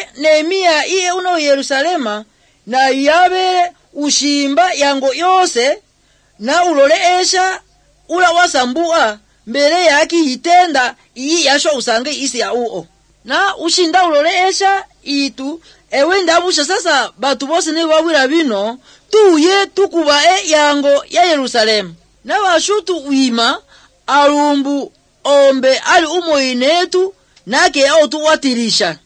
Nehemia iye uno Yerusalema na yabe ushimba yango yose na ulole esha ula wasambua mbele yaki itenda iyi yasho usange isi ya uo na ushinda ulole esha itu ewenda busha sasa batu bose ne wawira bino tuye tukubae yango ya Yerusalema na washutu uima alumbu ombe ali umoinetu nake au tuwatirisha